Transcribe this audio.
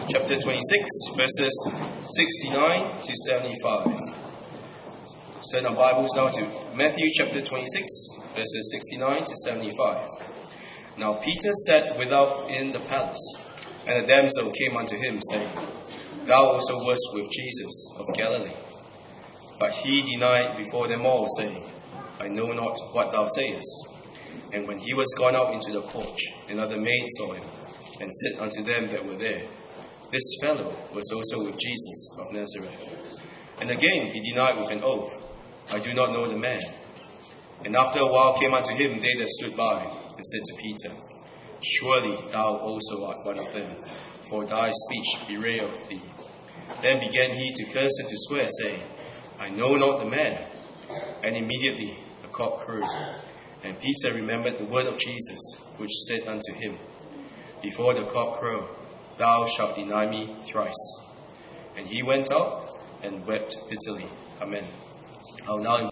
chapter 26, verses 69 to 75. Turn our Bibles now to Matthew chapter 26, verses 69 to 75. Now Peter sat without in the palace, and a damsel came unto him, saying, Thou also wast with Jesus of Galilee. But he denied before them all, saying, I know not what thou sayest. And when he was gone out into the porch, another maid saw him, and said unto them that were there, This fellow was also with Jesus of Nazareth. And again he denied with an oath, I do not know the man. And after a while came unto him they that stood by, and said to Peter, Surely thou also art one of them, for thy speech bewrayeth thee. Then began he to curse and to swear, saying, I know not the man. And immediately the cock crowed. And Peter remembered the word of Jesus, which said unto him, Before the cock crow, thou shalt deny me thrice. And he went out and wept bitterly. Amen. I'll now